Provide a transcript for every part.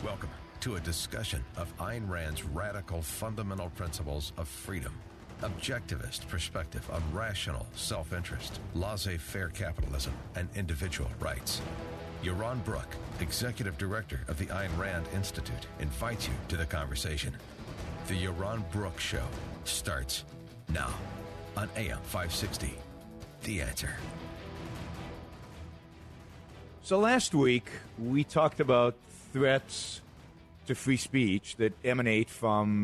Welcome to a discussion of Ayn Rand's radical fundamental principles of freedom, objectivist perspective on rational self-interest, laissez-faire capitalism, and individual rights. Yaron Brook, Executive Director of the Ayn Rand Institute, invites you to the conversation. The Yaron Brook Show starts now on AM 560. The Answer. So last week, we talked about threats to free speech that emanate from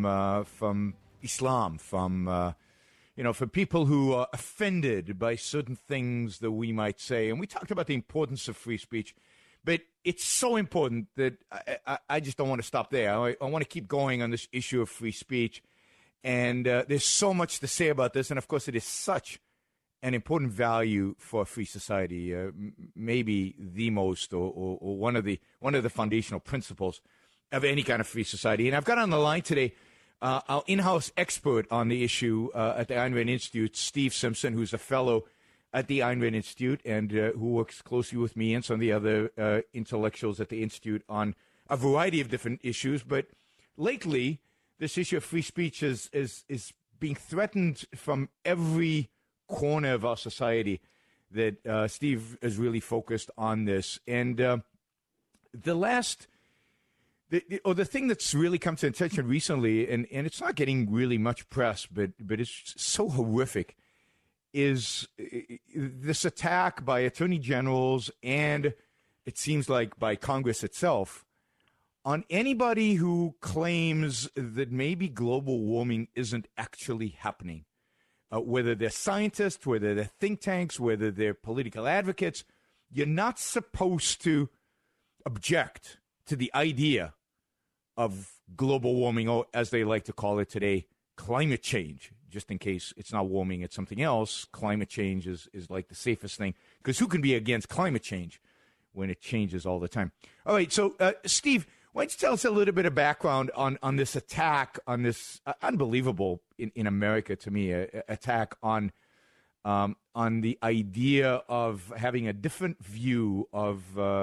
Islam, from people who are offended by certain things that we might say. And we talked about the importance of free speech. But it's so important that I just don't want to stop there. I want to keep going on this issue of free speech. And there's so much to say about this. And, of course, it is such an important value for a free society, maybe the most or one of the foundational principles of any kind of free society. And I've got on the line today our in-house expert on the issue at the Ayn Rand Institute, Steve Simpson, who's a fellow at the Ayn Rand Institute and who works closely with me and some of the other intellectuals at the Institute on a variety of different issues. But lately, this issue of free speech is being threatened from every corner of our society. That Steve is really focused on this. And the thing that's really come to attention recently, and it's not getting really much press, but it's so horrific, is this attack by attorney generals and it seems like by Congress itself on anybody who claims that maybe global warming isn't actually happening. Whether they're scientists, whether they're think tanks, whether they're political advocates, you're not supposed to object to the idea of global warming, or as they like to call it today, climate change. Just in case it's not warming, it's something else. Climate change is like the safest thing, because who can be against climate change when it changes all the time? All right, so Steve, why don't you tell us a little bit of background on this attack, on this unbelievable, in America to me, attack on the idea of having a different view of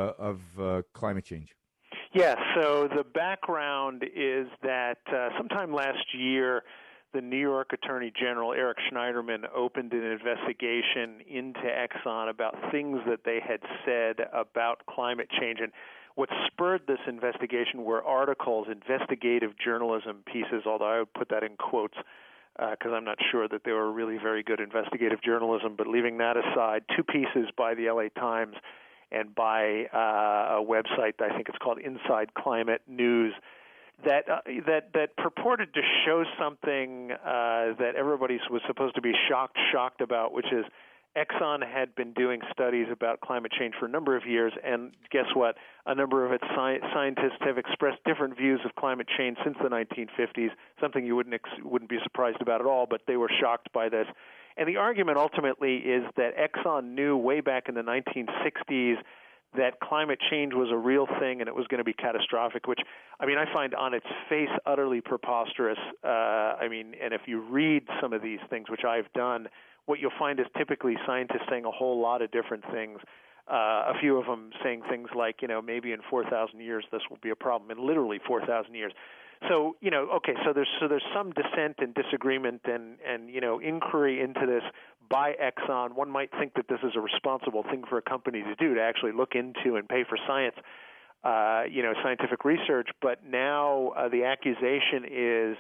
climate change? Yes, so the background is that sometime last year, the New York Attorney General, Eric Schneiderman, opened an investigation into Exxon about things that they had said about climate change. And what spurred this investigation were articles, investigative journalism pieces, although I would put that in quotes because I'm not sure that they were really very good investigative journalism. But leaving that aside, two pieces by the LA Times and by a website, I think it's called Inside Climate News, that purported to show something that everybody was supposed to be shocked about, which is Exxon had been doing studies about climate change for a number of years, and guess what? A number of its scientists have expressed different views of climate change since the 1950s, something you wouldn't be surprised about at all, but they were shocked by this. And the argument ultimately is that Exxon knew way back in the 1960s that climate change was a real thing and it was going to be catastrophic, which, I find on its face utterly preposterous. And if you read some of these things, which I've done, what you'll find is typically scientists saying a whole lot of different things. A few of them saying things like, maybe in 4,000 years this will be a problem, in literally 4,000 years. So, so there's some dissent and disagreement and inquiry into this by Exxon. One might think that this is a responsible thing for a company to do, to actually look into and pay for science, scientific research. But now the accusation is,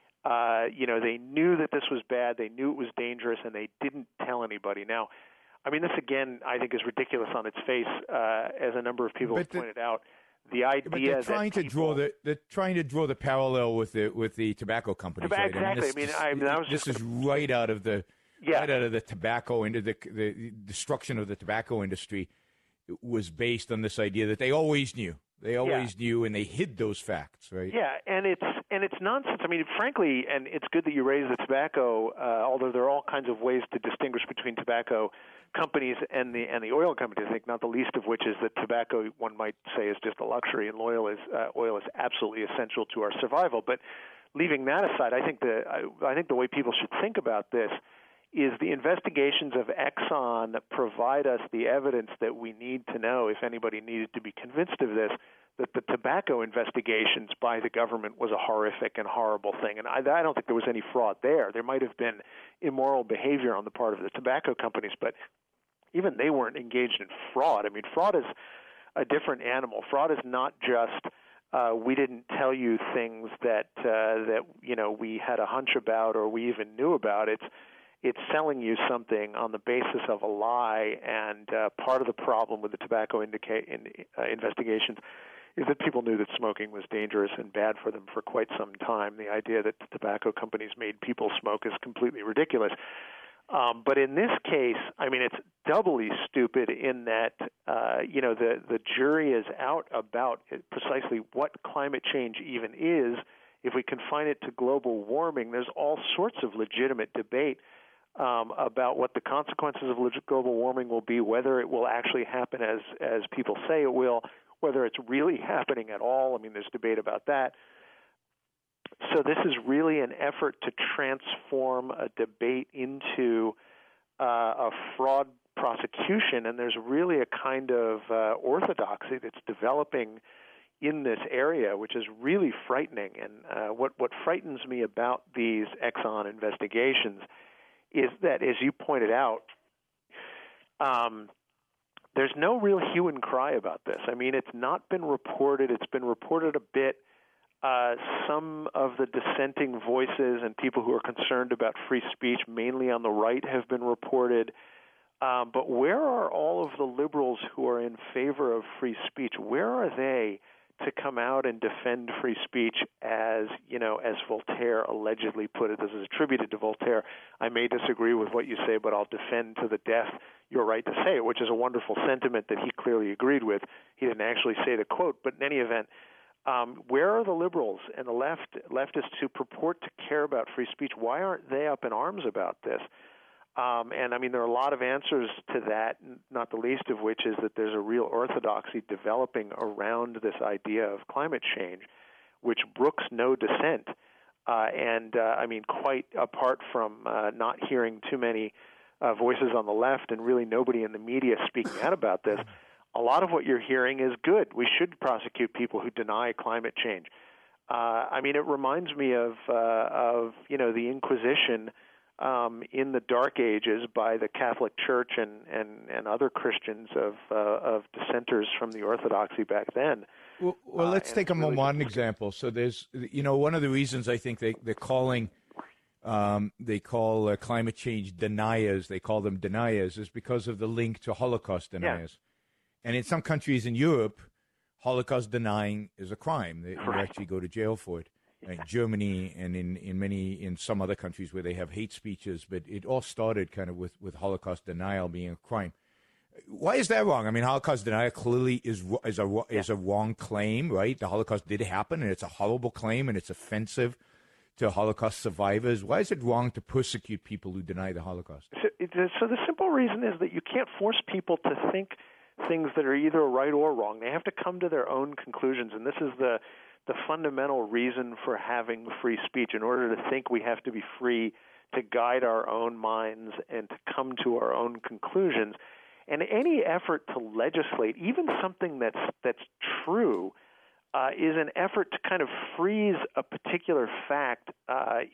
they knew that this was bad, they knew it was dangerous, and they didn't tell anybody. Now, this again, I think is ridiculous on its face, as a number of people have pointed out. The idea they're trying to draw the parallel with the tobacco companies. Exactly. Right? This is right out of the tobacco into the destruction of the tobacco industry was based on this idea that they always knew. They always knew, and they hid those facts, right? Yeah, and it's nonsense. Frankly, and it's good that you raise the tobacco, although there are all kinds of ways to distinguish between tobacco companies and the oil companies. I think not the least of which is that tobacco, one might say, is just a luxury, and oil is absolutely essential to our survival. But leaving that aside, I think the way people should think about this is the investigations of Exxon provide us the evidence that we need to know, if anybody needed to be convinced of this, that the tobacco investigations by the government was a horrific and horrible thing. And I don't think there was any fraud there. There might have been immoral behavior on the part of the tobacco companies, but even they weren't engaged in fraud. I mean, fraud is a different animal. Fraud is not just we didn't tell you things that we had a hunch about or we even knew about. It's selling you something on the basis of a lie, and part of the problem with the tobacco investigations is that people knew that smoking was dangerous and bad for them for quite some time. The idea that the tobacco companies made people smoke is completely ridiculous. But in this case, I mean, it's doubly stupid in that, the jury is out about precisely what climate change even is. If we confine it to global warming, there's all sorts of legitimate debate about what the consequences of global warming will be, whether it will actually happen as people say it will, whether it's really happening at all. I mean, there's debate about that. So this is really an effort to transform a debate into a fraud prosecution, and there's really a kind of orthodoxy that's developing in this area, which is really frightening. And what frightens me about these Exxon investigations is that, as you pointed out, there's no real hue and cry about this. I mean, it's not been reported. It's been reported a bit. Some of the dissenting voices and people who are concerned about free speech, mainly on the right, have been reported. But where are all of the liberals who are in favor of free speech? Where are they to come out and defend free speech as Voltaire allegedly put it? This is attributed to Voltaire. I may disagree with what you say, but I'll defend to the death your right to say it, which is a wonderful sentiment that he clearly agreed with. He didn't actually say the quote, but in any event, where are the liberals and the leftists who purport to care about free speech? Why aren't they up in arms about this? And I mean, there are a lot of answers to that, not the least of which is that there's a real orthodoxy developing around this idea of climate change, which brooks no dissent. I mean, quite apart from not hearing too many voices on the left and really nobody in the media speaking out about this, a lot of what you're hearing is good. We should prosecute people who deny climate change. I mean, it reminds me of the Inquisition in the Dark Ages by the Catholic Church and other Christians of dissenters from the Orthodoxy back then. Well, let's take a modern example. So there's, one of the reasons I think they're calling they call climate change deniers. They call them deniers is because of the link to Holocaust deniers. Yeah. And in some countries in Europe, Holocaust denying is a crime. You actually go to jail for it. In Germany and in some other countries where they have hate speeches, but it all started kind of with Holocaust denial being a crime. Why is that wrong? I mean, Holocaust denial clearly is a wrong claim, right? The Holocaust did happen, and it's a horrible claim, and it's offensive to Holocaust survivors. Why is it wrong to persecute people who deny the Holocaust? So the simple reason is that you can't force people to think things that are either right or wrong. They have to come to their own conclusions, and this is the fundamental reason for having free speech. In order to think, we have to be free to guide our own minds and to come to our own conclusions. And any effort to legislate, even something that's true, is an effort to kind of freeze a particular fact write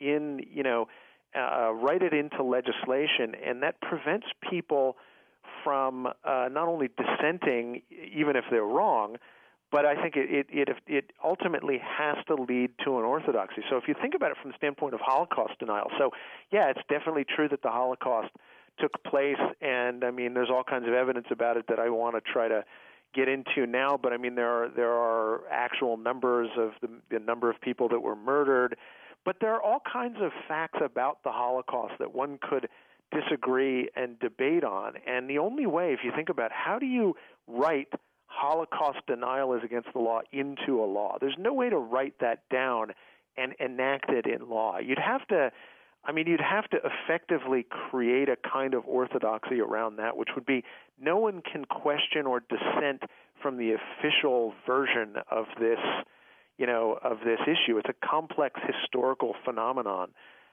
it into legislation, and that prevents people from not only dissenting, even if they're wrong, but I think it ultimately has to lead to an orthodoxy. So if you think about it from the standpoint of Holocaust denial, so yeah, it's definitely true that the Holocaust took place, and I mean, there's all kinds of evidence about it that I want to try to get into now. But I mean, there are actual numbers of the number of people that were murdered, but there are all kinds of facts about the Holocaust that one could disagree and debate on. And the only way, if you think about how do you write Holocaust denial is against the law into a law? There's no way to write that down and enact it in law. You'd have to effectively create a kind of orthodoxy around that, which would be no one can question or dissent from the official version of this issue. It's a complex historical phenomenon.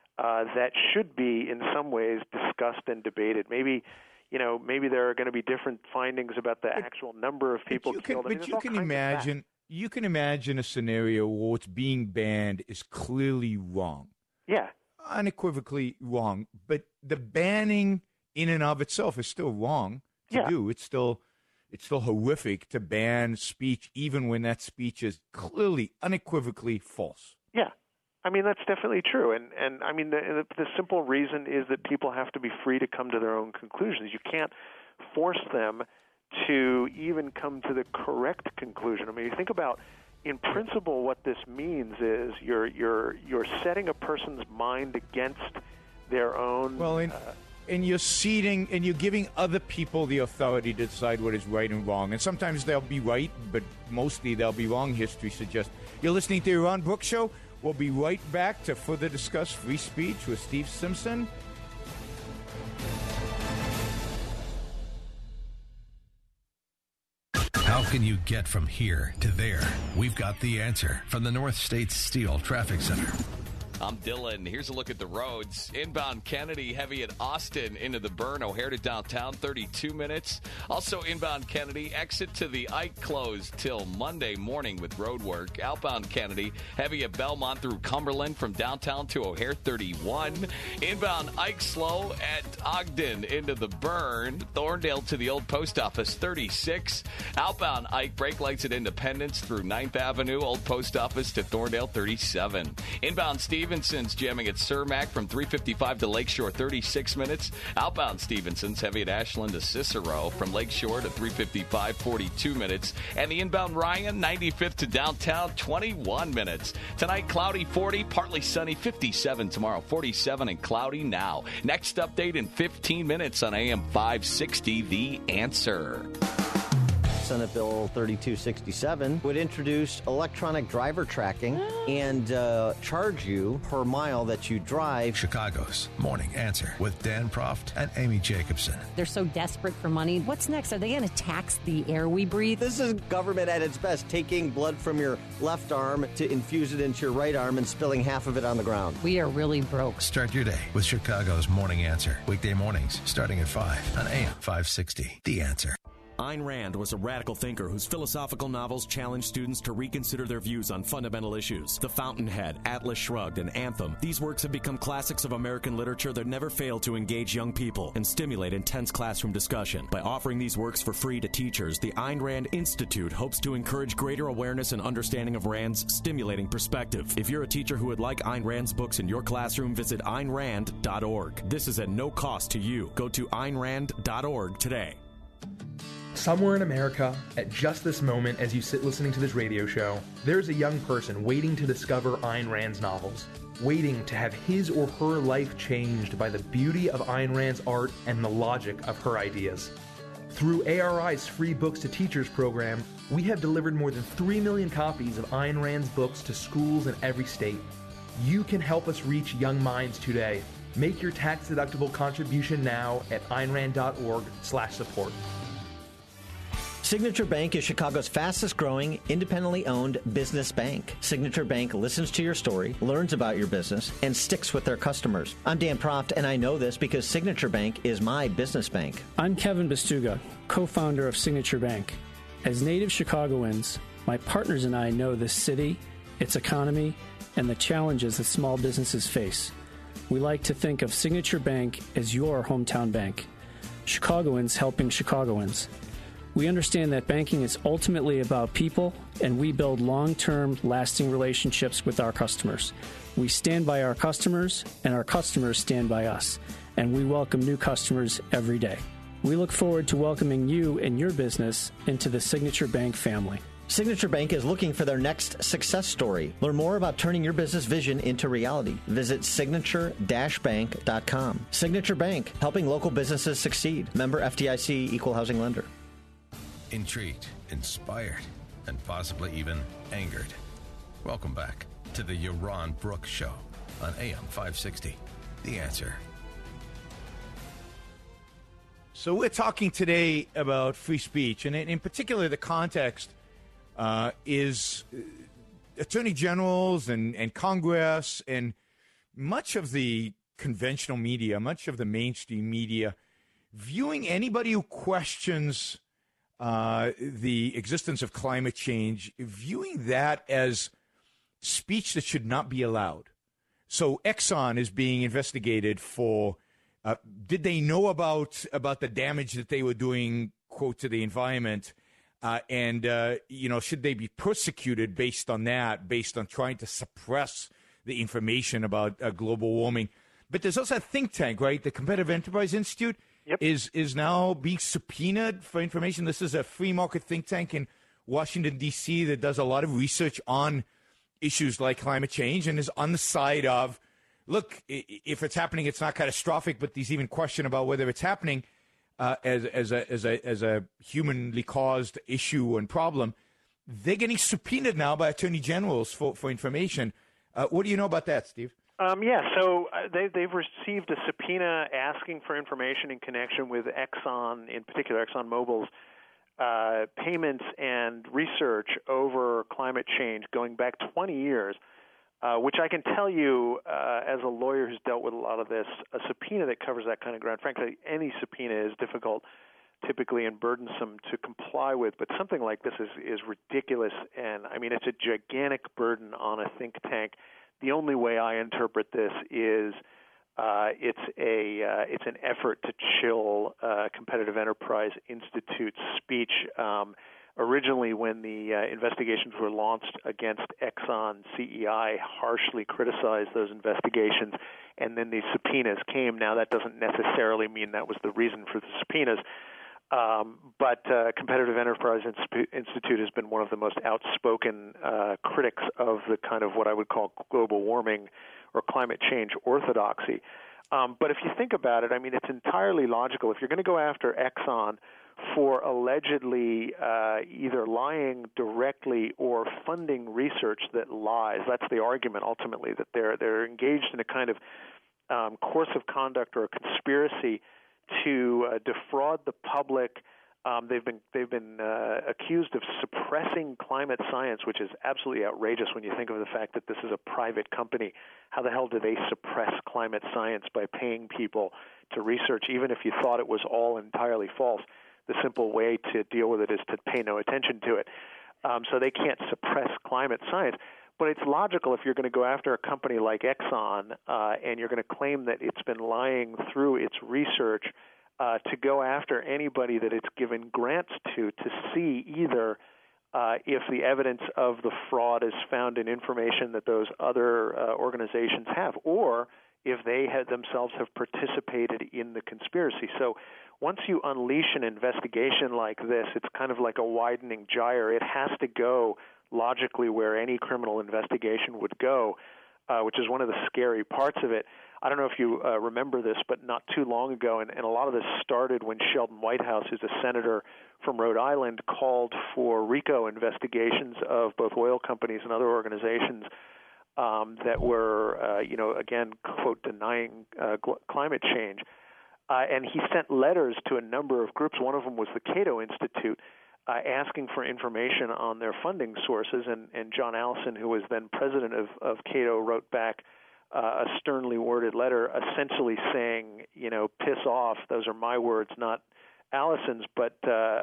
that should be, in some ways, discussed and debated. Maybe there are going to be different findings about the actual number of people killed. But you can imagine a scenario where what's being banned is clearly wrong. Yeah. Unequivocally wrong. But the banning in and of itself is still wrong to do. It's still horrific to ban speech, even when that speech is clearly, unequivocally false. Yeah. I mean, that's definitely true. And I mean, the simple reason is that people have to be free to come to their own conclusions. You can't force them to even come to the correct conclusion. I mean, you think about, in principle, what this means is you're setting a person's mind against their own. Well, and you're ceding and you're giving other people the authority to decide what is right and wrong. And sometimes they'll be right, but mostly they'll be wrong, history suggests. You're listening to the Yaron Brook Show. We'll be right back to further discuss free speech with Steve Simpson. How can you get from here to there? We've got the answer from the North States Steel Traffic Center. I'm Dylan. Here's a look at the roads. Inbound Kennedy, heavy at Austin into the Burn. O'Hare to downtown, 32 minutes. Also inbound Kennedy, exit to the Ike closed till Monday morning with road work. Outbound Kennedy, heavy at Belmont through Cumberland from downtown to O'Hare, 31. Inbound Ike slow at Ogden into the Burn. Thorndale to the old post office, 36. Outbound Ike, brake lights at Independence through 9th Avenue, old post office to Thorndale, 37. Inbound Stevenson's jamming at Cermak from 355 to Lakeshore, 36 minutes. Outbound Stevenson's heavy at Ashland to Cicero from Lakeshore to 355, 42 minutes. And the inbound Ryan, 95th to downtown, 21 minutes. Tonight, cloudy 40, partly sunny 57 tomorrow, 47 and cloudy now. Next update in 15 minutes on AM 560, The Answer. Senate Bill 3267 would introduce electronic driver tracking and charge you per mile that you drive. Chicago's Morning Answer with Dan Proft and Amy Jacobson. They're so desperate for money. What's next? Are they going to tax the air we breathe? This is government at its best, taking blood from your left arm to infuse it into your right arm and spilling half of it on the ground. We are really broke. Start your day with Chicago's Morning Answer. Weekday mornings starting at 5 on AM 560. The Answer. Ayn Rand was a radical thinker whose philosophical novels challenged students to reconsider their views on fundamental issues. The Fountainhead, Atlas Shrugged, and Anthem. These works have become classics of American literature that never fail to engage young people and stimulate intense classroom discussion. By offering these works for free to teachers, the Ayn Rand Institute hopes to encourage greater awareness and understanding of Rand's stimulating perspective. If you're a teacher who would like Ayn Rand's books in your classroom, visit AynRand.org. This is at no cost to you. Go to AynRand.org today. Somewhere in America, at just this moment as you sit listening to this radio show, there's a young person waiting to discover Ayn Rand's novels, waiting to have his or her life changed by the beauty of Ayn Rand's art and the logic of her ideas. Through ARI's free Books to Teachers program, we have delivered more than 3 million copies of Ayn Rand's books to schools in every state. You can help us reach young minds today. Make your tax-deductible contribution now at AynRand.org/support. Signature Bank is Chicago's fastest growing, independently owned business bank. Signature Bank listens to your story, learns about your business, and sticks with their customers. I'm Dan Proft, and I know this because Signature Bank is my business bank. I'm Kevin Bastuga, co-founder of Signature Bank. As native Chicagoans, my partners and I know this city, its economy, and the challenges that small businesses face. We like to think of Signature Bank as your hometown bank. Chicagoans helping Chicagoans. We understand that banking is ultimately about people, and we build long-term, lasting relationships with our customers. We stand by our customers, and our customers stand by us, and we welcome new customers every day. We look forward to welcoming you and your business into the Signature Bank family. Signature Bank is looking for their next success story. Learn more about turning your business vision into reality. Visit signature-bank.com. Signature Bank, helping local businesses succeed. Member FDIC, Equal Housing Lender. Intrigued, inspired, and possibly even angered. Welcome back to the Yaron Brook Show on AM 560. The Answer. So we're talking today about free speech, and in particular the context is attorney generals and Congress and much of the conventional media, much of the mainstream media, viewing anybody who questions the existence of climate change, viewing that as speech that should not be allowed. So Exxon is being investigated for, did they know about the damage that they were doing, quote, to the environment? And should they be persecuted based on that, based on trying to suppress the information about global warming? But there's also a think tank, right? The Competitive Enterprise Institute is now being subpoenaed for information. This is a free market think tank in Washington, D.C. that does a lot of research on issues like climate change and is on the side of, look, if it's happening, it's not catastrophic, but there's even question about whether it's happening as a humanly caused issue and problem. They're getting subpoenaed now by attorney generals for information. What do you know about that, Steve? So they've received a subpoena asking for information in connection with Exxon, in particular ExxonMobil's payments and research over climate change going back 20 years, which I can tell you as a lawyer who's dealt with a lot of this, a subpoena that covers that kind of ground. Frankly, any subpoena is difficult typically and burdensome to comply with, but something like this is ridiculous, and I mean it's a gigantic burden on a think tank. The only way I interpret this is it's an effort to chill Competitive Enterprise Institute's speech. Originally, when the investigations were launched against Exxon, CEI harshly criticized those investigations, and then these subpoenas came. Now, that doesn't necessarily mean that was the reason for the subpoenas. But Competitive Enterprise Institute has been one of the most outspoken critics of the kind of what I would call global warming or climate change orthodoxy. But if you think about it, I mean, it's entirely logical. If you're going to go after Exxon for allegedly either lying directly or funding research that lies, that's the argument ultimately, that they're engaged in a kind of course of conduct or a conspiracy to defraud the public. They've been accused of suppressing climate science, which is absolutely outrageous when you think of the fact that this is a private company. How the hell do they suppress climate science by paying people to research, even if you thought it was all entirely false? The simple way to deal with it is to pay no attention to it. So they can't suppress climate science. But it's logical if you're going to go after a company like Exxon and you're going to claim that it's been lying through its research to go after anybody that it's given grants to see either if the evidence of the fraud is found in information that those other organizations have, or if they themselves have participated in the conspiracy. So once you unleash an investigation like this, it's kind of like a widening gyre. It has to go logically where any criminal investigation would go, which is one of the scary parts of it. I don't know if you remember this, but not too long ago, and a lot of this started when Sheldon Whitehouse, who's a senator from Rhode Island, called for RICO investigations of both oil companies and other organizations that were, again, quote, denying climate change. And he sent letters to a number of groups. One of them was the Cato Institute, asking for information on their funding sources. And John Allison, who was then president of Cato, wrote back a sternly worded letter essentially saying, piss off. Those are my words, not Allison's. But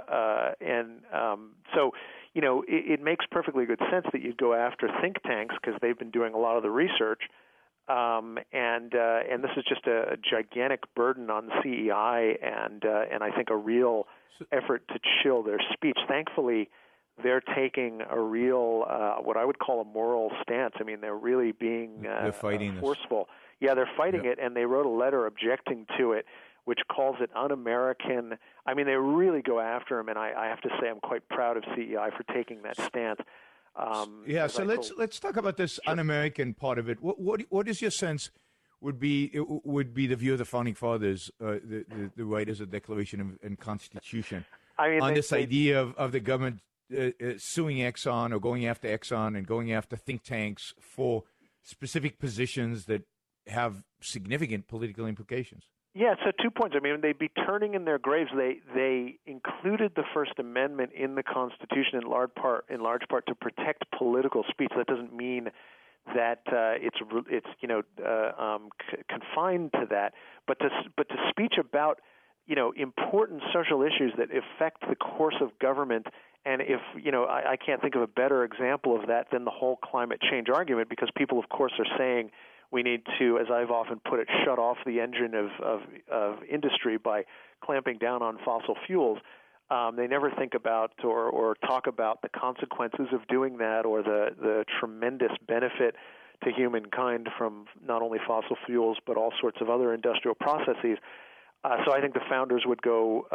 so, it makes perfectly good sense that you'd go after think tanks because they've been doing a lot of the research. And this is just a gigantic burden on CEI and I think a real effort to chill their speech. Thankfully, they're taking a real, what I would call a moral stance. I mean, they're really being they're fighting forceful. This. Yeah, they're fighting it, and they wrote a letter objecting to it, which calls it un-American. I mean, they really go after him, and I have to say I'm quite proud of CEI for taking that stance. So let's talk about this un-American part of it. What is your sense would be the view of the founding fathers, the writers of the Declaration and Constitution, on this idea of the government suing Exxon or going after Exxon and going after think tanks for specific positions that have significant political implications? Yeah, so 2 points. I mean, they'd be turning in their graves. They included the First Amendment in the Constitution in large part to protect political speech. That doesn't mean that it's confined to that, but to speech about important social issues that affect the course of government. And if I can't think of a better example of that than the whole climate change argument, because people, of course, are saying we need to, as I've often put it, shut off the engine of industry by clamping down on fossil fuels. They never think about or talk about the consequences of doing that, or the tremendous benefit to humankind from not only fossil fuels but all sorts of other industrial processes. So I think the founders would go,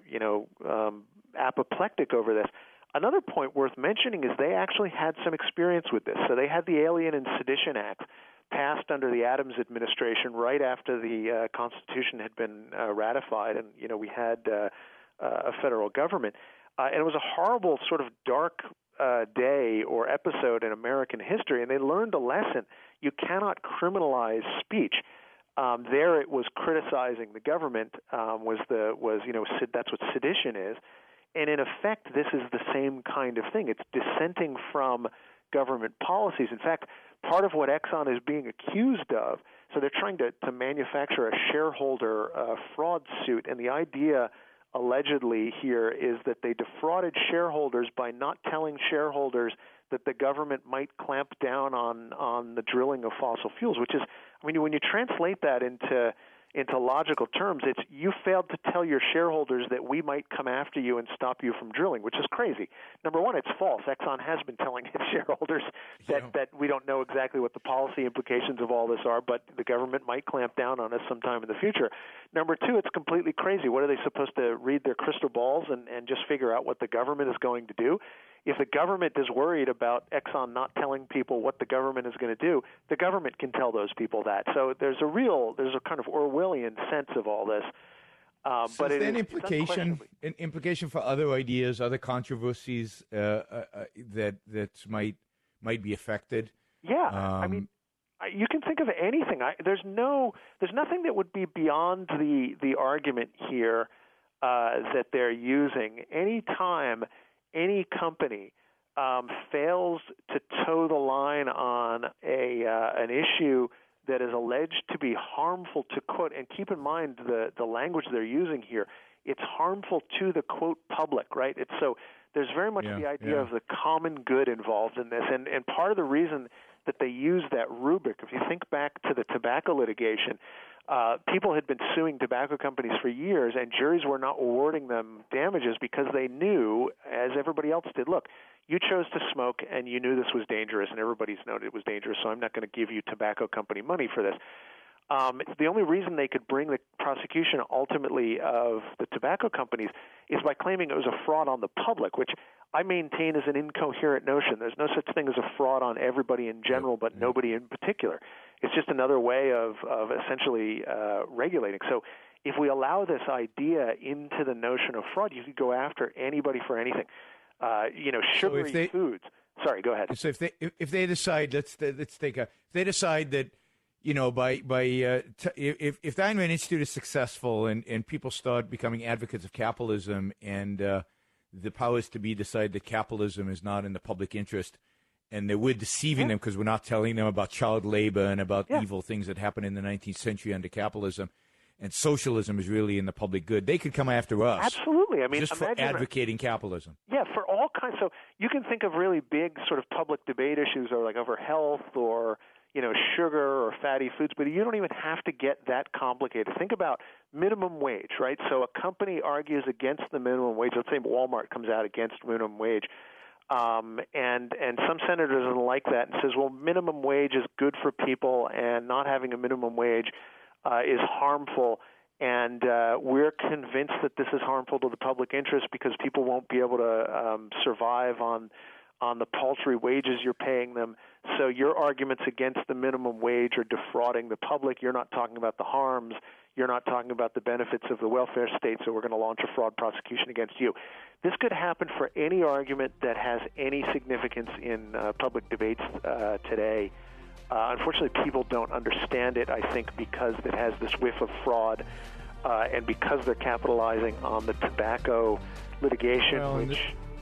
apoplectic over this. Another point worth mentioning is they actually had some experience with this. So they had the Alien and Sedition Act passed under the Adams administration right after the Constitution had been ratified, and we had a federal government. And it was a horrible sort of dark day or episode in American history, and they learned a lesson. You cannot criminalize speech. There it was criticizing the government, that's what sedition is. And in effect, this is the same kind of thing. It's dissenting from government policies. In fact, part of what Exxon is being accused of, so they're trying to manufacture a shareholder fraud suit, and the idea allegedly here is that they defrauded shareholders by not telling shareholders that the government might clamp down on the drilling of fossil fuels, which is, when you translate that into logical terms, it's you failed to tell your shareholders that we might come after you and stop you from drilling, which is crazy. Number one, it's false. Exxon has been telling its shareholders that we don't know exactly what the policy implications of all this are, but the government might clamp down on us sometime in the future. Number two, it's completely crazy. What are they supposed to read their crystal balls and just figure out what the government is going to do? If the government is worried about Exxon not telling people what the government is going to do, the government can tell those people that. So there's a kind of Orwellian sense of all this. But is there an implication for other ideas, other controversies that might be affected? Yeah, you can think of anything. There's nothing that would be beyond the argument here that they're using. Any time any company fails to toe the line on an issue that is alleged to be harmful to, quote, and keep in mind the language they're using here, it's harmful to the, quote, public, right? So there's very much the idea of the common good involved in this, and part of the reason that they use that rubric, if you think back to the tobacco litigation, people had been suing tobacco companies for years, and juries were not awarding them damages because they knew, as everybody else did, look, you chose to smoke and you knew this was dangerous, and everybody's noted it was dangerous, so I'm not going to give you tobacco company money for this. The only reason they could bring the prosecution ultimately of the tobacco companies is by claiming it was a fraud on the public, which I maintain is an incoherent notion. There's no such thing as a fraud on everybody in general, but nobody in particular. It's just another way of essentially regulating. So if we allow this idea into the notion of fraud, you could go after anybody for anything. Sugary foods. Sorry, go ahead. So if they decide, if they decide that, if the Ayn Rand Institute is successful and people start becoming advocates of capitalism, and the powers to be decide that capitalism is not in the public interest, and that we're deceiving them because we're not telling them about child labor and about evil things that happened in the 19th century under capitalism, and socialism is really in the public good, they could come after us. Absolutely. Just for advocating capitalism. Yeah, for all kinds. So you can think of really big sort of public debate issues, or like over health or sugar or fatty foods, but you don't even have to get that complicated. Think about minimum wage, right? So a company argues against the minimum wage. Let's say Walmart comes out against minimum wage, and some senator doesn't like that and says, well, minimum wage is good for people, and not having a minimum wage is harmful. And we're convinced that this is harmful to the public interest because people won't be able to survive on the paltry wages you're paying them. So your arguments against the minimum wage are defrauding the public. You're not talking about the harms. You're not talking about the benefits of the welfare state, so we're going to launch a fraud prosecution against you. This could happen for any argument that has any significance in public debates today. Unfortunately, people don't understand it, I think, because it has this whiff of fraud, and because they're capitalizing on the tobacco litigation,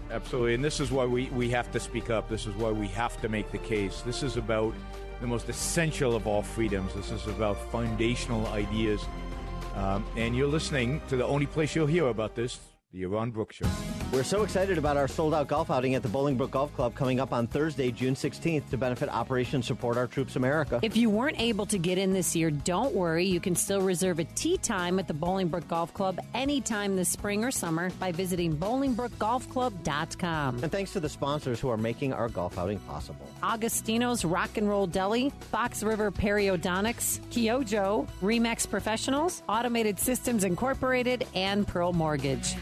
Absolutely. And this is why we have to speak up. This is why we have to make the case. This is about the most essential of all freedoms. This is about foundational ideas. And you're listening to the only place you'll hear about this, the Yaron Brooks Show. We're so excited about our sold-out golf outing at the Bolingbrook Golf Club coming up on Thursday, June 16th to benefit Operation Support Our Troops America. If you weren't able to get in this year, don't worry. You can still reserve a tee time at the Bolingbrook Golf Club anytime this spring or summer by visiting BolingbrookGolfClub.com. And thanks to the sponsors who are making our golf outing possible. Agostino's Rock and Roll Deli, Fox River Periodontics, Kyojo, Remax Professionals, Automated Systems Incorporated, and Pearl Mortgage.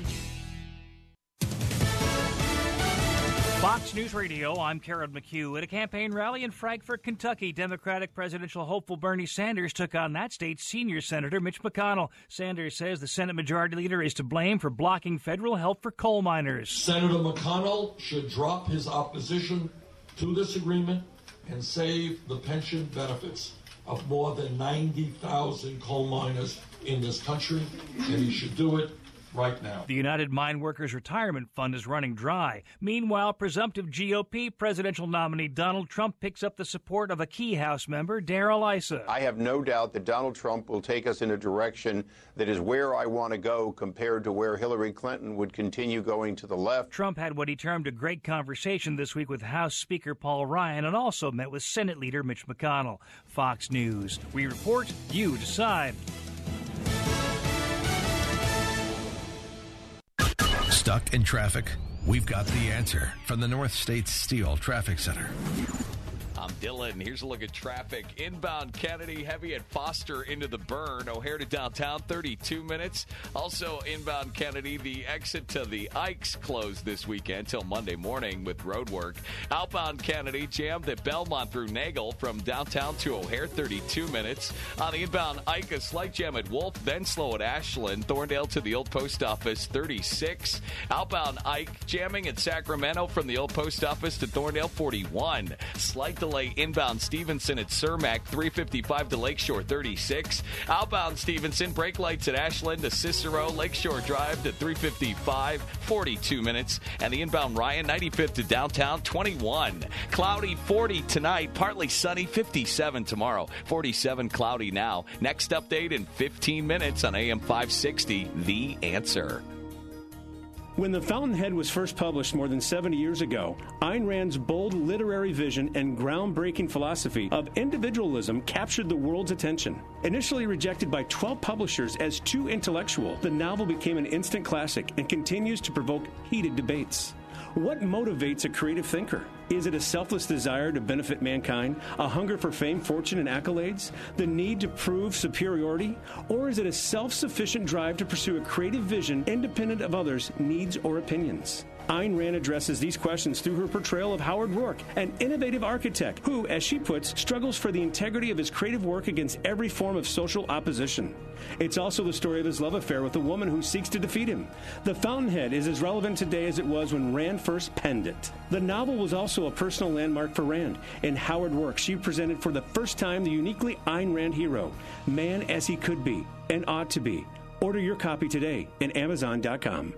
Fox News Radio, I'm Karen McHugh. At a campaign rally in Frankfort, Kentucky, Democratic presidential hopeful Bernie Sanders took on that state's senior Senator Mitch McConnell. Sanders says the Senate Majority Leader is to blame for blocking federal help for coal miners. Senator McConnell should drop his opposition to this agreement and save the pension benefits of more than 90,000 coal miners in this country, and he should do it right now. The United Mine Workers Retirement Fund is running dry. Meanwhile, presumptive GOP presidential nominee Donald Trump picks up the support of a key House member, Darrell Issa. I have no doubt that Donald Trump will take us in a direction that is where I want to go compared to where Hillary Clinton would continue going to the left. Trump had what he termed a great conversation this week with House Speaker Paul Ryan and also met with Senate Leader Mitch McConnell. Fox News. We report, you decide. Stuck in traffic? We've got the answer from the North States Steel Traffic Center. I'm Dylan. Here's a look at traffic. Inbound Kennedy, heavy at Foster into the Burn. O'Hare to downtown, 32 minutes. Also inbound Kennedy, the exit to the Ikes closed this weekend till Monday morning with road work. Outbound Kennedy, jammed at Belmont through Nagel from downtown to O'Hare, 32 minutes. On the inbound Ike, a slight jam at Wolf, then slow at Ashland. Thorndale to the old post office, 36. Outbound Ike, jamming at Sacramento from the old post office to Thorndale, 41. Slight delay inbound Stevenson at Cermak, 355 to Lakeshore, 36. Outbound Stevenson, brake lights at Ashland to Cicero, Lakeshore Drive to 355, 42 minutes. And the inbound Ryan, 95th to downtown, 21. Cloudy, 40 tonight, partly sunny, 57 tomorrow, 47 cloudy now. Next update in 15 minutes on AM 560, The Answer. When The Fountainhead was first published more than 70 years ago, Ayn Rand's bold literary vision and groundbreaking philosophy of individualism captured the world's attention. Initially rejected by 12 publishers as too intellectual, the novel became an instant classic and continues to provoke heated debates. What motivates a creative thinker? Is it a selfless desire to benefit mankind, a hunger for fame, fortune, and accolades, the need to prove superiority? Or is it a self-sufficient drive to pursue a creative vision independent of others' needs or opinions? Ayn Rand addresses these questions through her portrayal of Howard Rourke, an innovative architect who, as she puts, struggles for the integrity of his creative work against every form of social opposition. It's also the story of his love affair with a woman who seeks to defeat him. The Fountainhead is as relevant today as it was when Rand first penned it. The novel was also a personal landmark for Rand. In Howard Rourke, she presented for the first time the uniquely Ayn Rand hero, man as he could be and ought to be. Order your copy today at Amazon.com.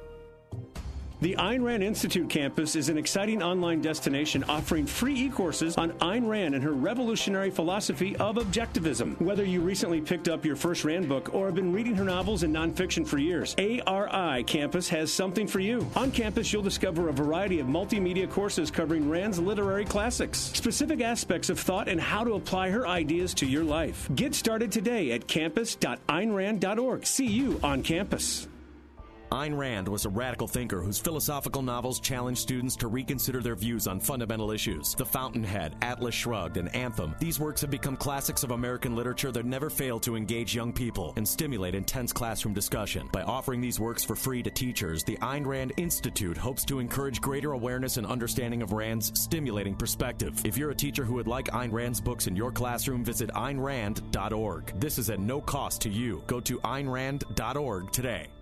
The Ayn Rand Institute campus is an exciting online destination offering free e-courses on Ayn Rand and her revolutionary philosophy of objectivism. Whether you recently picked up your first Rand book or have been reading her novels and nonfiction for years, ARI Campus has something for you. On campus, you'll discover a variety of multimedia courses covering Rand's literary classics, specific aspects of thought, and how to apply her ideas to your life. Get started today at campus.aynrand.org. See you on campus. Ayn Rand was a radical thinker whose philosophical novels challenged students to reconsider their views on fundamental issues. The Fountainhead, Atlas Shrugged, and Anthem. These works have become classics of American literature that never fail to engage young people and stimulate intense classroom discussion. By offering these works for free to teachers, the Ayn Rand Institute hopes to encourage greater awareness and understanding of Rand's stimulating perspective. If you're a teacher who would like Ayn Rand's books in your classroom, visit AynRand.org. This is at no cost to you. Go to AynRand.org today.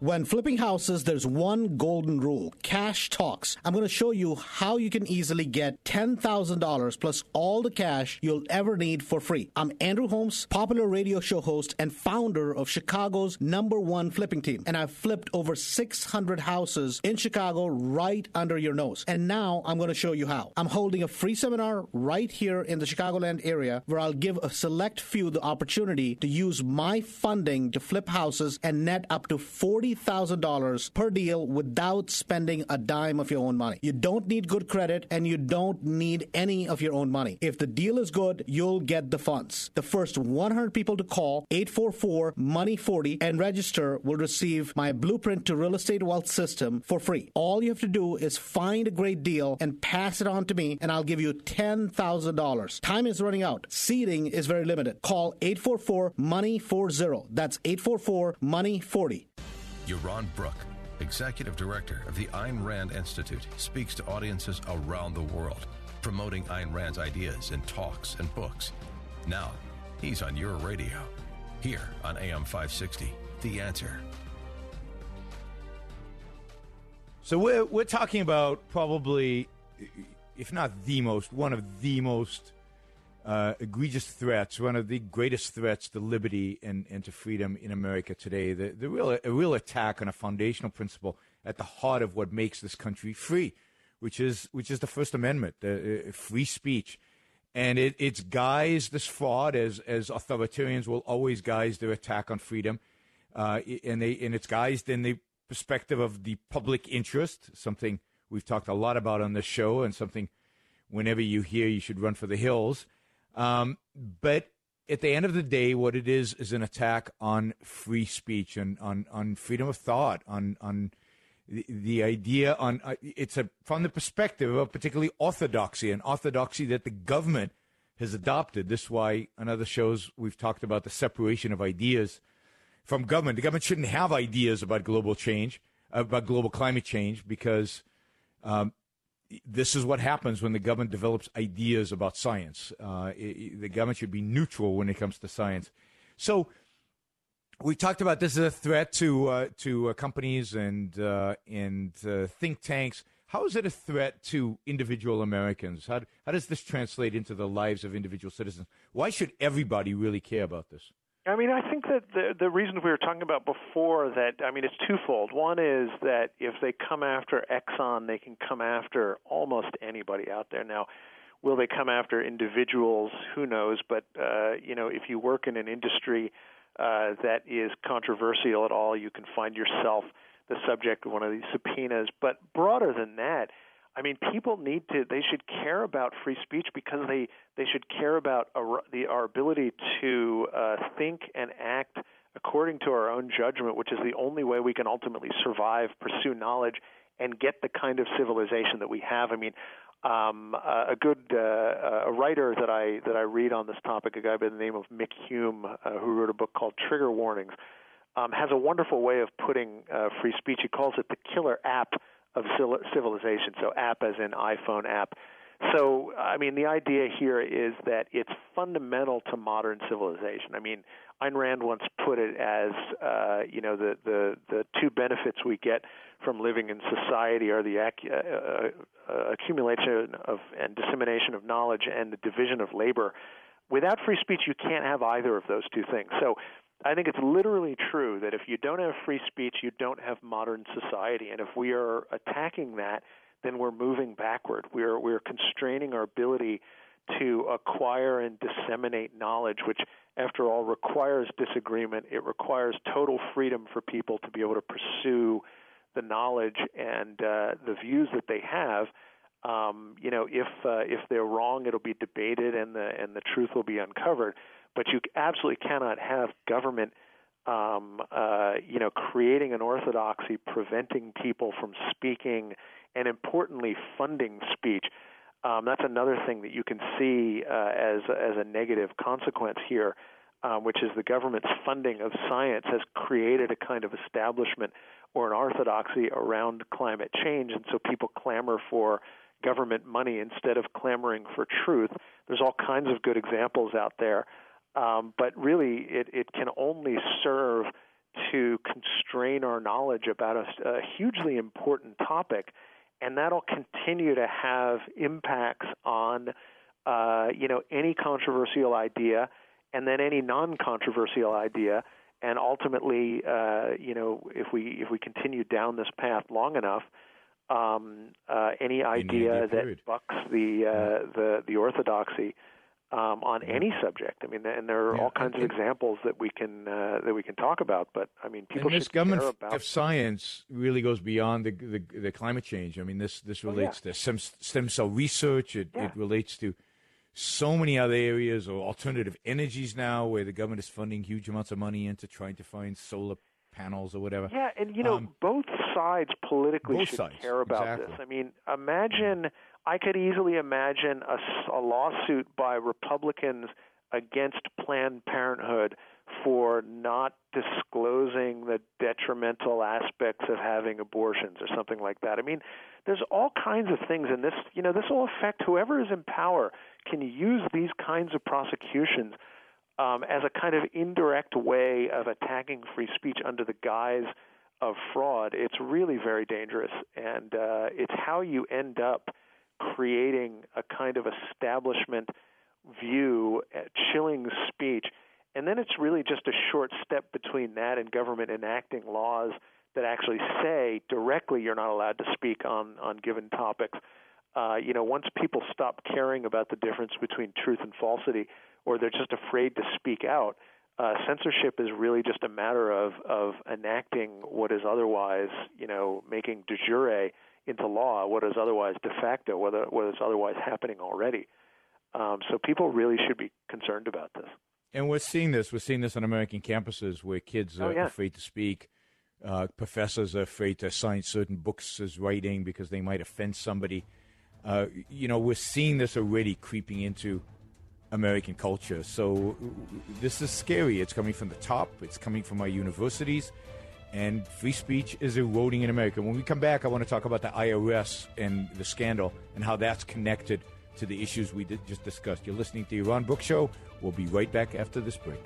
When flipping houses, there's one golden rule. Cash talks. I'm going to show you how you can easily get $10,000 plus all the cash you'll ever need for free. I'm Andrew Holmes, popular radio show host and founder of Chicago's #1 flipping team. And I've flipped over 600 houses in Chicago right under your nose. And now I'm going to show you how. I'm holding a free seminar right here in the Chicagoland area where I'll give a select few the opportunity to use my funding to flip houses and net up to $40,000 per deal without spending a dime of your own money. You don't need good credit and you don't need any of your own money. If the deal is good, you'll get the funds. The first 100 people to call 844-MONEY40 and register will receive my Blueprint to Real Estate Wealth System for free. All you have to do is find a great deal and pass it on to me, and I'll give you $10,000. Time is running out. Seating is very limited. Call 844-MONEY40. That's 844-MONEY40. Yaron Brook, Executive Director of the Ayn Rand Institute, speaks to audiences around the world, promoting Ayn Rand's ideas in talks and books. Now, he's on your radio, here on AM 560, The Answer. So we're talking about probably, if not the most, one of the most egregious threats, one of the greatest threats to liberty and to freedom in America today. A real attack on a foundational principle at the heart of what makes this country free, which is the First Amendment, free speech. And it's guised, this fraud, as authoritarians will always guise their attack on freedom, and it's guised in the perspective of the public interest, something we've talked a lot about on this show, and something whenever you hear you should run for the hills. But at the end of the day, what it is an attack on free speech and on freedom of thought, on the idea, it's from the perspective of particularly orthodoxy, an orthodoxy that the government has adopted. This is why on other shows we've talked about the separation of ideas from government. The government shouldn't have ideas about global change, about global climate change, because this is what happens when the government develops ideas about science. The government should be neutral when it comes to science. So we talked about this as a threat to companies and think tanks. How is it a threat to individual Americans? How does this translate into the lives of individual citizens? Why should everybody really care about this? I mean, I think that the reason we were talking about before that, I mean, it's twofold. One is that if they come after Exxon, they can come after almost anybody out there. Now, will they come after individuals? Who knows? But, if you work in an industry that is controversial at all, you can find yourself the subject of one of these subpoenas. But broader than that, I mean, people they should care about free speech because they should care about our ability to think and act according to our own judgment, which is the only way we can ultimately survive, pursue knowledge, and get the kind of civilization that we have. I mean, a writer that I read on this topic, a guy by the name of Mick Hume, who wrote a book called Trigger Warnings, has a wonderful way of putting free speech. He calls it the killer app of civilization, so app as in iPhone app. So, I mean, the idea here is that it's fundamental to modern civilization. I mean, Ayn Rand once put it as, the two benefits we get from living in society are the accumulation of and dissemination of knowledge and the division of labor. Without free speech, you can't have either of those two things. So I think it's literally true that if you don't have free speech, you don't have modern society. And if we are attacking that, then we're moving backward. We're constraining our ability to acquire and disseminate knowledge, which, after all, requires disagreement. It requires total freedom for people to be able to pursue the knowledge and the views that they have. If they're wrong, it'll be debated and the truth will be uncovered. But you absolutely cannot have government, creating an orthodoxy, preventing people from speaking, and importantly, funding speech. That's another thing that you can see as a negative consequence here, which is the government's funding of science has created a kind of establishment or an orthodoxy around climate change, and so people clamor for government money instead of clamoring for truth. There's all kinds of good examples out there. But really, it can only serve to constrain our knowledge about a hugely important topic, and that'll continue to have impacts on any controversial idea, and then any non-controversial idea, and ultimately, if we continue down this path long enough, any idea that bucks the orthodoxy on any subject. I mean, and there are all kinds of examples that we can talk about. But I mean, people and this should government care about of science really goes beyond the climate change. I mean, this relates to stem cell research. It relates to so many other areas, or alternative energies now, where the government is funding huge amounts of money into trying to find solar panels or whatever. Yeah, and both sides politically should care about this. I mean, I could easily imagine a lawsuit by Republicans against Planned Parenthood for not disclosing the detrimental aspects of having abortions or something like that. I mean, there's all kinds of things in this. This will affect whoever is in power can use these kinds of prosecutions as a kind of indirect way of attacking free speech under the guise of fraud. It's really very dangerous, and it's how you end up creating a kind of establishment view, chilling speech. And then it's really just a short step between that and government enacting laws that actually say directly you're not allowed to speak on given topics. Once people stop caring about the difference between truth and falsity, or they're just afraid to speak out, censorship is really just a matter of enacting what is otherwise, making de jure into law, what is otherwise de facto, what is otherwise happening already. So people really should be concerned about this. And we're seeing this on American campuses where kids are afraid to speak. Professors are afraid to assign certain books as writing because they might offend somebody. We're seeing this already creeping into American culture. So this is scary. It's coming from the top. It's coming from our universities. And free speech is eroding in America. When we come back, I want to talk about the IRS and the scandal and how that's connected to the issues we just discussed. You're listening to the Yaron Brook Show. We'll be right back after this break.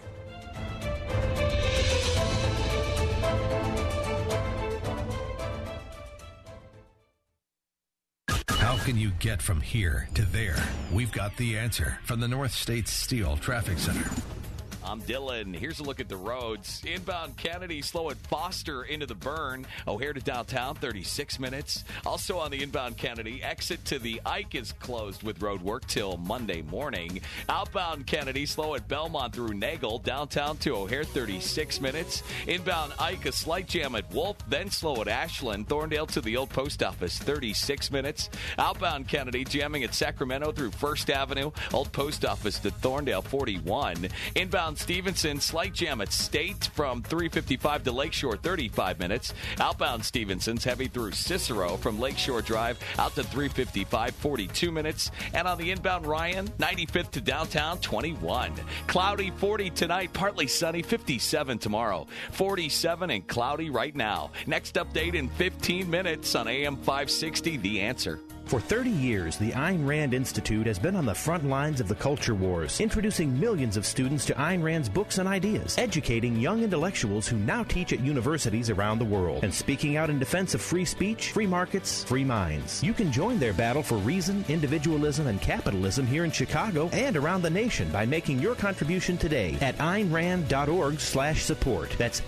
How can you get from here to there? We've got the answer from the North States Steel Traffic Center. I'm Dylan. Here's a look at the roads. Inbound Kennedy, slow at Foster into the Burn. O'Hare to downtown, 36 minutes. Also on the inbound Kennedy, exit to the Ike is closed with road work till Monday morning. Outbound Kennedy, slow at Belmont through Nagel. Downtown to O'Hare, 36 minutes. Inbound Ike, a slight jam at Wolf, then slow at Ashland. Thorndale to the old post office, 36 minutes. Outbound Kennedy, jamming at Sacramento through First Avenue. Old post office to Thorndale, 41. Inbound Stevenson, slight jam at State from 355 to Lakeshore, 35 minutes. Outbound Stevenson's heavy through Cicero from Lakeshore Drive out to 355, 42 minutes. And on the inbound Ryan, 95th to downtown, 21. Cloudy, 40 tonight, partly sunny, 57 tomorrow. 47 and cloudy right now. Next update in 15 minutes on AM 560, The Answer. For 30 years, the Ayn Rand Institute has been on the front lines of the culture wars, introducing millions of students to Ayn Rand's books and ideas, educating young intellectuals who now teach at universities around the world, and speaking out in defense of free speech, free markets, free minds. You can join their battle for reason, individualism, and capitalism here in Chicago and around the nation by making your contribution today at AynRand.org/support. That's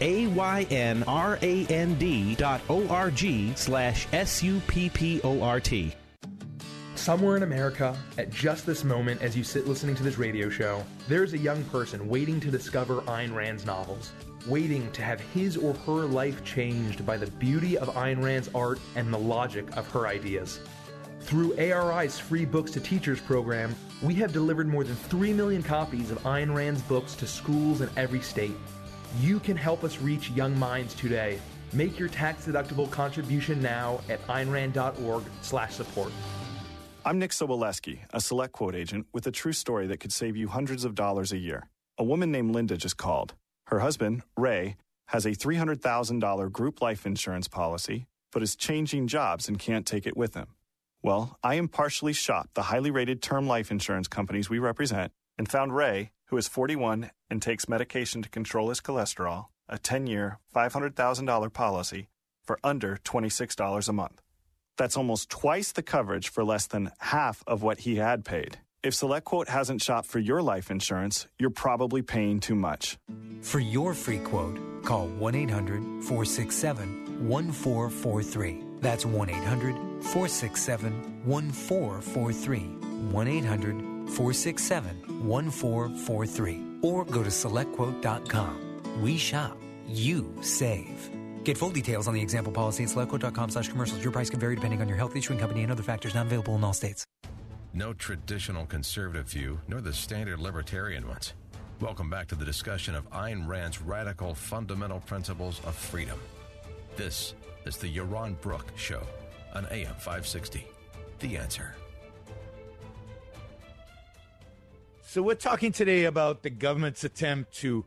AYNRAND.org/SUPPORT. Somewhere in America, at just this moment as you sit listening to this radio show, there's a young person waiting to discover Ayn Rand's novels, waiting to have his or her life changed by the beauty of Ayn Rand's art and the logic of her ideas. Through ARI's Free Books to Teachers program, we have delivered more than 3 million copies of Ayn Rand's books to schools in every state. You can help us reach young minds today. Make your tax-deductible contribution now at AynRand.org/support. I'm Nick Soboleski, a Select Quote agent with a true story that could save you hundreds of dollars a year. A woman named Linda just called. Her husband, Ray, has a $300,000 group life insurance policy, but is changing jobs and can't take it with him. Well, I impartially shopped the highly rated term life insurance companies we represent and found Ray, who is 41 and takes medication to control his cholesterol, a 10-year, $500,000 policy for under $26 a month. That's almost twice the coverage for less than half of what he had paid. If SelectQuote hasn't shopped for your life insurance, you're probably paying too much. For your free quote, call 1-800-467-1443. That's 1-800-467-1443. 1-800-467-1443. Or go to SelectQuote.com. We shop. You save. Get full details on the example policy at SelectQuote.com/commercials. Your price can vary depending on your health, issuing company, and other factors not available in all states. No traditional conservative view, nor the standard libertarian ones. Welcome back to the discussion of Ayn Rand's radical fundamental principles of freedom. This is the Yaron Brook Show on AM 560. The Answer. So we're talking today about the government's attempt to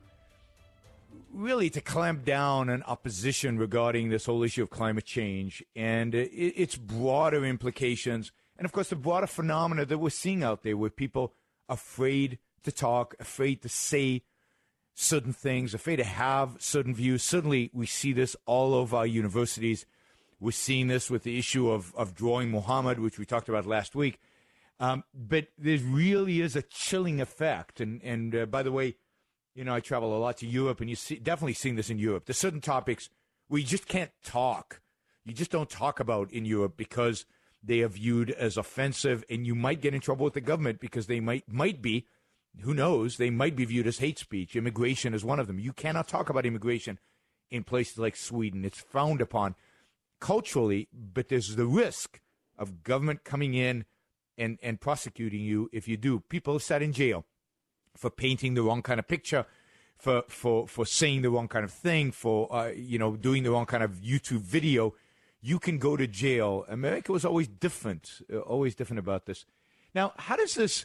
clamp down on opposition regarding this whole issue of climate change and its broader implications. And, of course, the broader phenomena that we're seeing out there where people are afraid to talk, afraid to say certain things, afraid to have certain views. Certainly, we see this all over our universities. We're seeing this with the issue of drawing Muhammad, which we talked about last week. But there really is a chilling effect. And by the way, you know, I travel a lot to Europe, and definitely seeing this in Europe. There's certain topics where you just can't talk. You just don't talk about in Europe because they are viewed as offensive, and you might get in trouble with the government because they might be, who knows, they might be viewed as hate speech. Immigration is one of them. You cannot talk about immigration in places like Sweden. It's frowned upon culturally, but there's the risk of government coming in and prosecuting you if you do. People have sat in jail for painting the wrong kind of picture, for saying the wrong kind of thing, for doing the wrong kind of YouTube video. You can go to jail. America was always different about this. Now, how does this,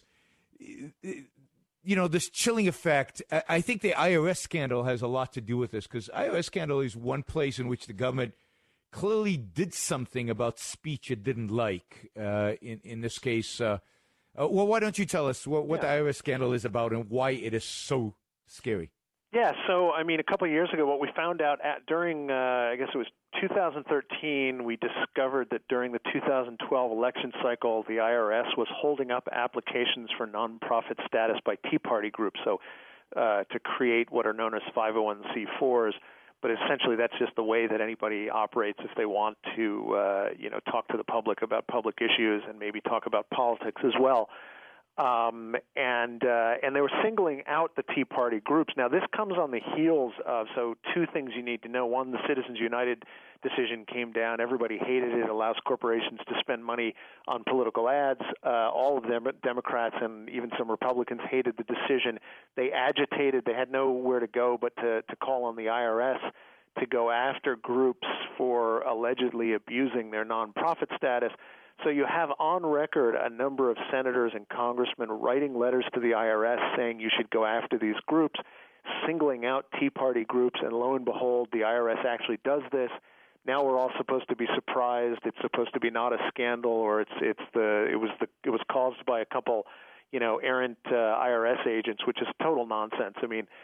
this chilling effect, I think the IRS scandal has a lot to do with this, because IRS scandal is one place in which the government clearly did something about speech it didn't like. In this case, why don't you tell us what the IRS scandal is about and why it is so scary? Yeah, so, I mean, a couple of years ago, what we found out during, I guess it was 2013, we discovered that during the 2012 election cycle, the IRS was holding up applications for nonprofit status by Tea Party groups, so to create what are known as 501c4s. But essentially, that's just the way that anybody operates if they want to, talk to the public about public issues and maybe talk about politics as well. And they were singling out the Tea Party groups. Now, this comes on the heels of, so two things you need to know. One, the Citizens United decision came down. Everybody hated it. It allows corporations to spend money on political ads. All of them, Democrats and even some Republicans, hated the decision. They agitated. They had nowhere to go but to call on the IRS to go after groups for allegedly abusing their nonprofit status. So you have on record a number of senators and congressmen writing letters to the IRS saying you should go after these groups, singling out Tea Party groups, and lo and behold, the IRS actually does this. Now we're all supposed to be surprised. It's supposed to be not a scandal, or it was caused by a couple, errant IRS agents, which is total nonsense. I mean,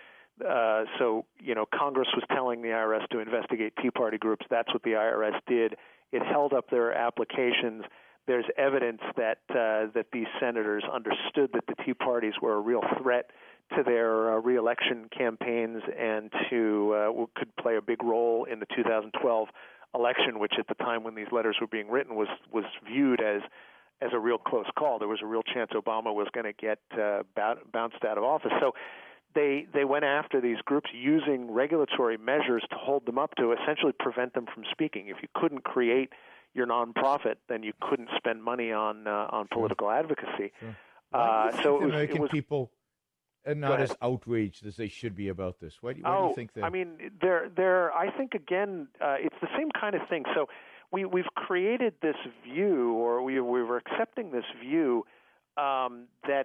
Congress was telling the IRS to investigate Tea Party groups. That's what the IRS did. It held up their applications. There's evidence that these senators understood that the Tea Parties were a real threat to their reelection campaigns and could play a big role in the 2012 election, which at the time when these letters were being written was viewed as a real close call. There was a real chance Obama was going to get bounced out of office. So they went after these groups using regulatory measures to hold them up, to essentially prevent them from speaking. If you couldn't create your nonprofit, then you couldn't spend money on political advocacy. Sure. So American people are not as outraged as they should be about this. Why do you think that? I mean, I think again, it's the same kind of thing. So we've created this view, or we were accepting this view that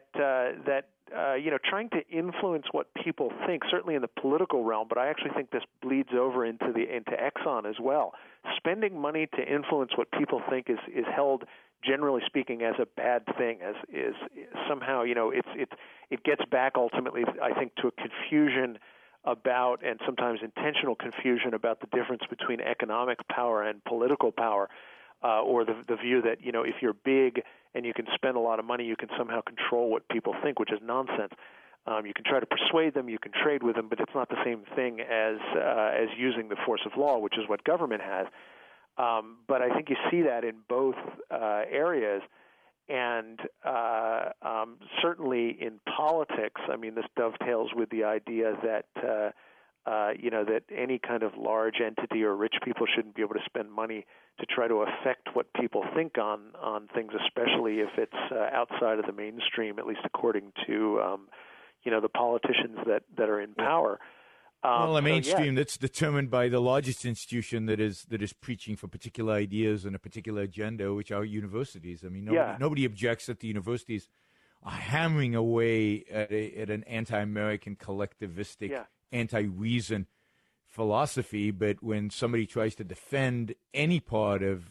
trying to influence what people think, certainly in the political realm, but I actually think this bleeds over into Exxon as well. Spending money to influence what people think is held, generally speaking, as a bad thing, as is somehow, it gets back ultimately, I think, to a confusion about, and sometimes intentional confusion about the difference between economic power and political power, or the view that, if you're big and you can spend a lot of money, you can somehow control what people think, which is nonsense. You can try to persuade them, you can trade with them, but it's not the same thing as using the force of law, which is what government has. But I think you see that in both areas, and certainly in politics. I mean, this dovetails with the idea that that any kind of large entity or rich people shouldn't be able to spend money to try to affect what people think on things, especially if it's outside of the mainstream, at least according to the politicians that are in power. The mainstream that's determined by the largest institution that is preaching for particular ideas and a particular agenda, which are universities. I mean, nobody objects that the universities are hammering away at an anti-American, collectivistic, anti-reason philosophy. But when somebody tries to defend any part of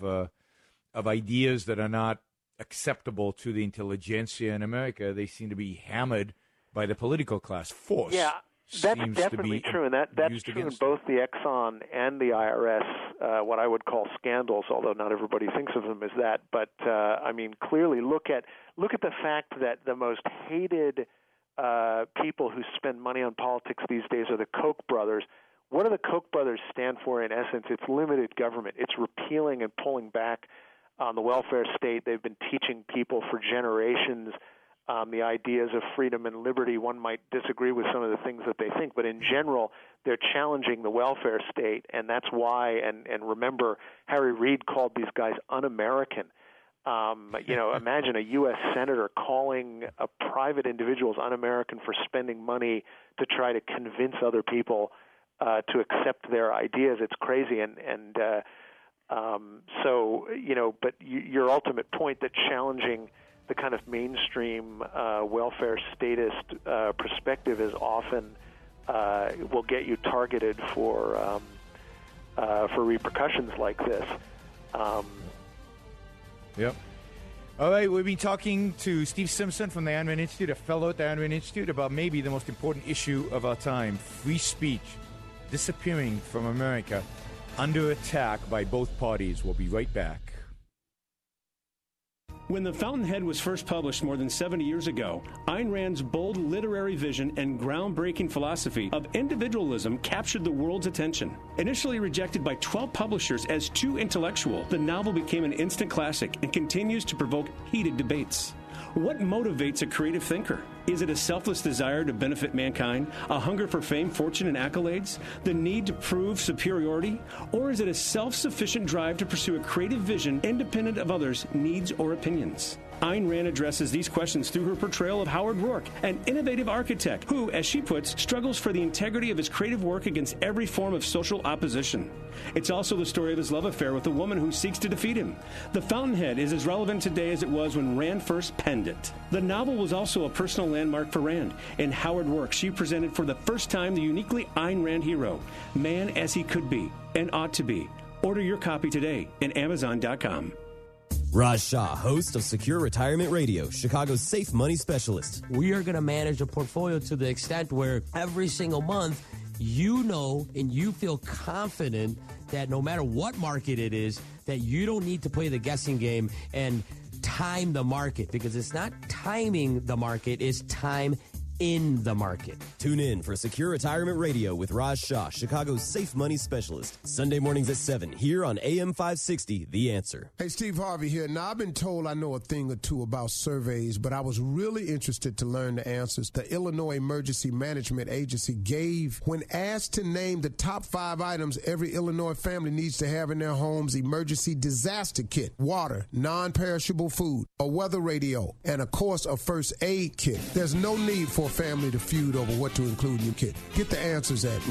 ideas that are not acceptable to the intelligentsia in America, they seem to be hammered by the political class. Force. Yeah. That's definitely true, and that's true in both the Exxon and the IRS, what I would call scandals, although not everybody thinks of them as that. But, clearly look at the fact that the most hated people who spend money on politics these days are the Koch brothers. What do the Koch brothers stand for in essence? It's limited government. It's repealing and pulling back on the welfare state. They've been teaching people for generations the ideas of freedom and liberty. One might disagree with some of the things that they think, but in general, they're challenging the welfare state, and that's why, and remember, Harry Reid called these guys un-American. Imagine a U.S. senator calling private individuals un-American for spending money to try to convince other people to accept their ideas. It's crazy, but your ultimate point that challenging the kind of mainstream welfare statist perspective is often will get you targeted for repercussions like this. Yep. All right, we've been talking to Steve Simpson from the Ayn Rand Institute, a fellow at the Ayn Rand Institute, about maybe the most important issue of our time: free speech disappearing from America, under attack by both parties. We'll be right back. When The Fountainhead was first published more than 70 years ago, Ayn Rand's bold literary vision and groundbreaking philosophy of individualism captured the world's attention. Initially rejected by 12 publishers as too intellectual, the novel became an instant classic and continues to provoke heated debates. What motivates a creative thinker? Is it a selfless desire to benefit mankind, a hunger for fame, fortune, and accolades, the need to prove superiority? Or is it a self-sufficient drive to pursue a creative vision independent of others' needs or opinions? Ayn Rand addresses these questions through her portrayal of Howard Roark, an innovative architect who, as she puts, struggles for the integrity of his creative work against every form of social opposition. It's also the story of his love affair with a woman who seeks to defeat him. The Fountainhead is as relevant today as it was when Rand first penned it. The novel was also a personal landmark for Rand. In Howard Roark, she presented for the first time the uniquely Ayn Rand hero, man as he could be and ought to be. Order your copy today at Amazon.com. Raj Shah, host of Secure Retirement Radio, Chicago's safe money specialist. We are going to manage a portfolio to the extent where every single month you know and you feel confident that no matter what market it is, that you don't need to play the guessing game and time the market, because it's not timing the market, it's time in the market. Tune in for Secure Retirement Radio with Raj Shah, Chicago's safe money specialist. Sunday mornings at 7 here on AM 560, The Answer. Hey, Steve Harvey here. Now, I've been told I know a thing or two about surveys, but I was really interested to learn the answers the Illinois Emergency Management Agency gave when asked to name the top 5 items every Illinois family needs to have in their home's emergency disaster kit: water, non-perishable food, a weather radio, and, of course, a first aid kit. There's no need for family to feud over what to include in your kit. Get the answers at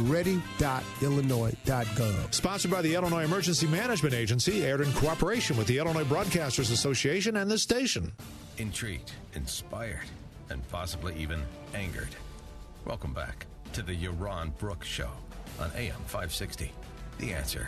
ready.illinois.gov. Sponsored by the Illinois Emergency Management Agency, aired in cooperation with the Illinois Broadcasters Association and this station. Intrigued, inspired, and possibly even angered. Welcome back to the Yaron Brooks Show on AM 560. The Answer.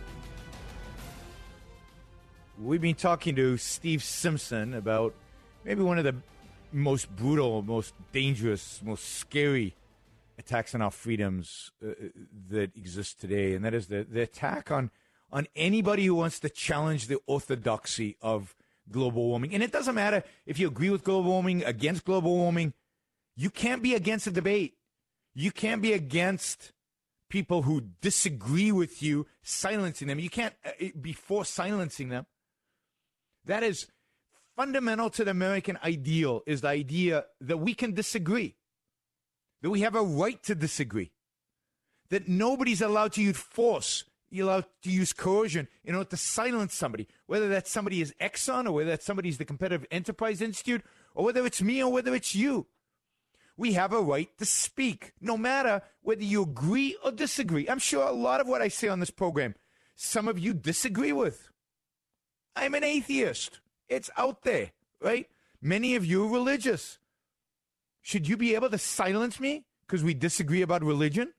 We've been talking to Steve Simpson about maybe one of the most brutal, most dangerous, most scary attacks on our freedoms that exist today, and that is the attack on anybody who wants to challenge the orthodoxy of global warming. And it doesn't matter if you agree with global warming, against global warming. You can't be against a debate. You can't be against people who disagree with you, silencing them. You can't be for silencing them. That is fundamental to the American ideal, is the idea that we can disagree, that we have a right to disagree, that nobody's allowed to use force, you're allowed to use coercion in order to silence somebody, whether that somebody is Exxon or whether that somebody is the Competitive Enterprise Institute or whether it's me or whether it's you. We have a right to speak, no matter whether you agree or disagree. I'm sure a lot of what I say on this program, some of you disagree with. I'm an atheist. It's out there, right? Many of you are religious. Should you be able to silence me because we disagree about religion?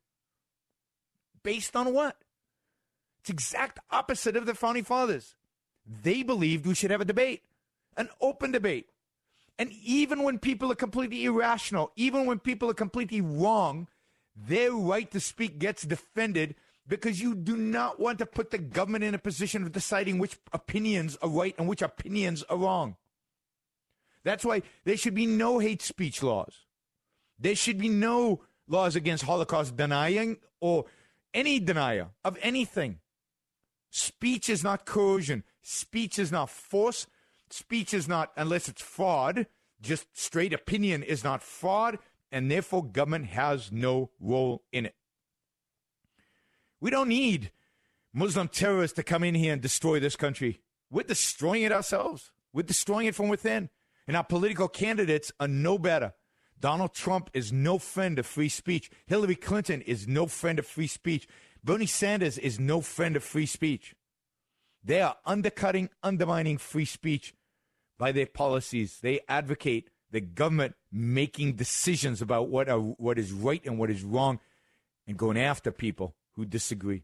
Based on what? It's exact opposite of the Founding Fathers. They believed we should have a debate, an open debate. And even when people are completely irrational, even when people are completely wrong, their right to speak gets defended because you do not want to put the government in a position of deciding which opinions are right and which opinions are wrong. That's why there should be no hate speech laws. There should be no laws against Holocaust denying or any denier of anything. Speech is not coercion. Speech is not force. Speech is not, unless it's fraud, just straight opinion is not fraud, and therefore government has no role in it. We don't need Muslim terrorists to come in here and destroy this country. We're destroying it ourselves. We're destroying it from within. And our political candidates are no better. Donald Trump is no friend of free speech. Hillary Clinton is no friend of free speech. Bernie Sanders is no friend of free speech. They are undercutting, undermining free speech by their policies. They advocate the government making decisions about what is right and what is wrong and going after people who disagree.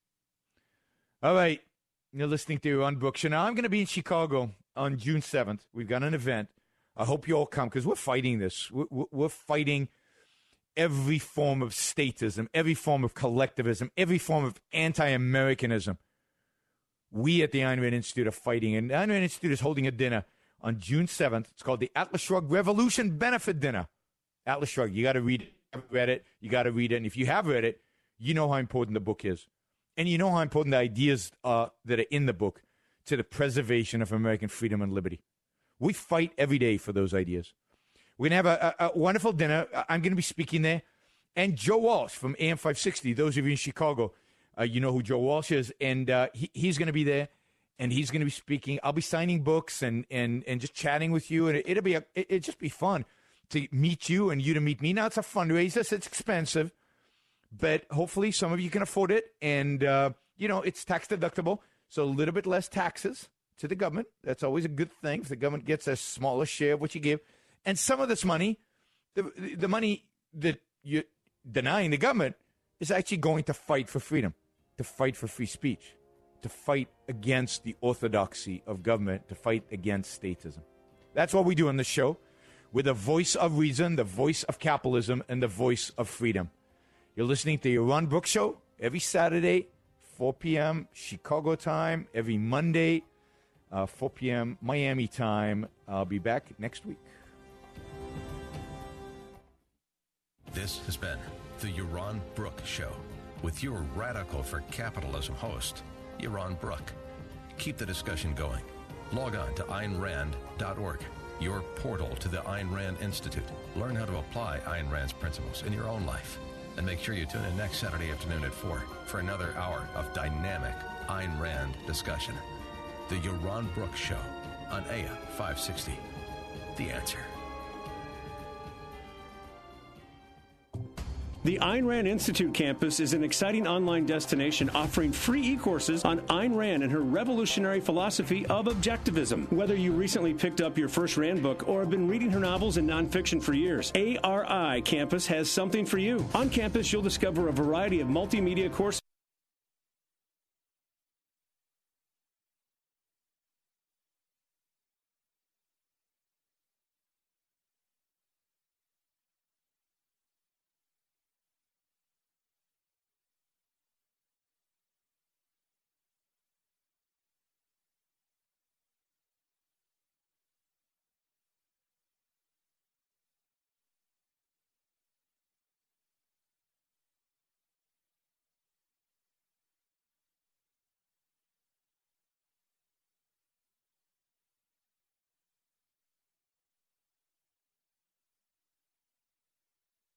All right, you're listening to Yaron Brook Show. Now, I'm going to be in Chicago on June 7th. We've got an event. I hope you all come because we're fighting this. We're fighting every form of statism, every form of collectivism, every form of anti-Americanism. We at the Ayn Rand Institute are fighting, and the Ayn Rand Institute is holding a dinner on June 7th. It's called the Atlas Shrugged Revolution Benefit Dinner. Atlas Shrugged. You got to read it. If you haven't read it, you got to read it. And if you have read it, you know how important the book is. And you know how important the ideas that are in the book to the preservation of American freedom and liberty. We fight every day for those ideas. We're going to have a wonderful dinner. I'm going to be speaking there. And Joe Walsh from AM 560, those of you in Chicago, you know who Joe Walsh is. And he's going to be there. And he's going to be speaking. I'll be signing books and just chatting with you. And it'll just be fun to meet you and you to meet me. Now, it's a fundraiser, so it's expensive. But hopefully some of you can afford it. And, it's tax deductible. So a little bit less taxes to the government. That's always a good thing if the government gets a smaller share of what you give. And some of this money, the money that you're denying the government, is actually going to fight for freedom, to fight for free speech, to fight against the orthodoxy of government, to fight against statism. That's what we do on this show. We're the voice of reason, the voice of capitalism, and the voice of freedom. You're listening to Yaron Brook Show every Saturday, 4 p.m. Chicago time, every Monday, 4 p.m. Miami time. I'll be back next week. This has been the Yaron Brook Show with your Radical for Capitalism host, Yaron Brook. Keep the discussion going. Log on to AynRand.org, your portal to the Ayn Rand Institute. Learn how to apply Ayn Rand's principles in your own life. And make sure you tune in next Saturday afternoon at 4 for another hour of dynamic Ayn Rand discussion. The Yaron Brook Show on AM 560. The Answer. The Ayn Rand Institute campus is an exciting online destination offering free e-courses on Ayn Rand and her revolutionary philosophy of objectivism. Whether you recently picked up your first Rand book or have been reading her novels and nonfiction for years, ARI Campus has something for you. On campus, you'll discover a variety of multimedia courses